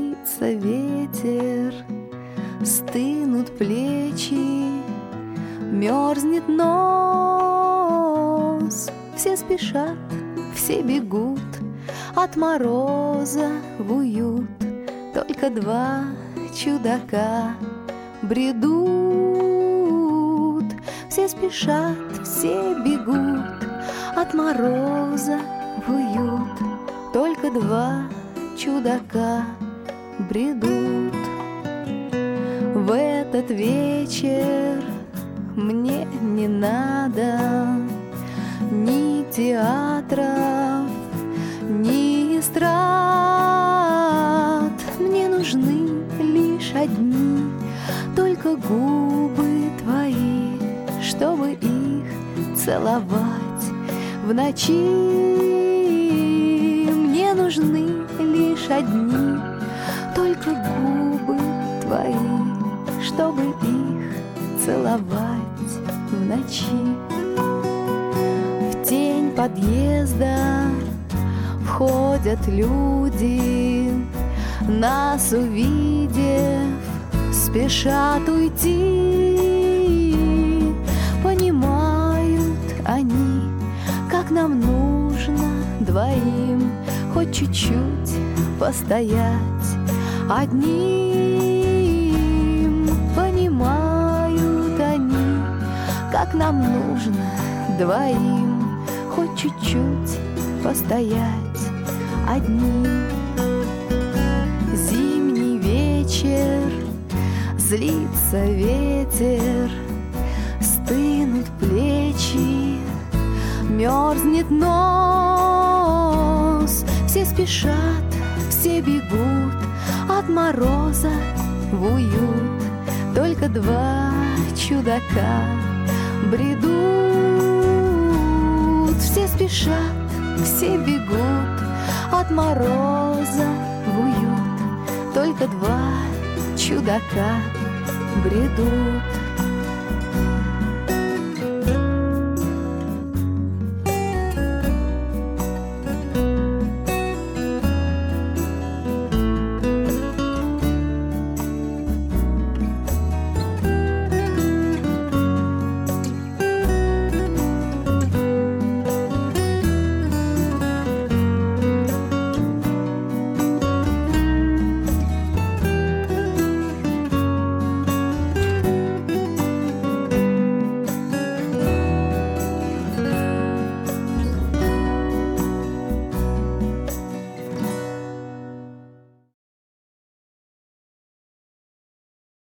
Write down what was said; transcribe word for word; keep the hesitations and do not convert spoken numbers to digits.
злится ветер, стынут плечи, мерзнет нос. Все спешат, все бегут от мороза в уют. Только два чудака бредут. Все спешат, все бегут от мороза в уют. Только два чудака бредут. В этот вечер мне не надо ни театров, ни эстрад. Мне нужны лишь одни только губы твои, чтобы их целовать в ночи. Мне нужны лишь одни только губы твои, чтобы их целовать в ночи. В тень подъезда входят люди, нас увидев, спешат уйти. Понимают они, как нам нужно двоим хоть чуть-чуть постоять одним. Понимают они, как нам нужно двоим хоть чуть-чуть постоять одним. Зимний вечер, злится ветер, стынут плечи, мерзнет нос. Все спешат, все бегут от мороза в уют. Только два чудака бредут. Все спешат, все бегут от мороза в уют. Только два чудака бредут.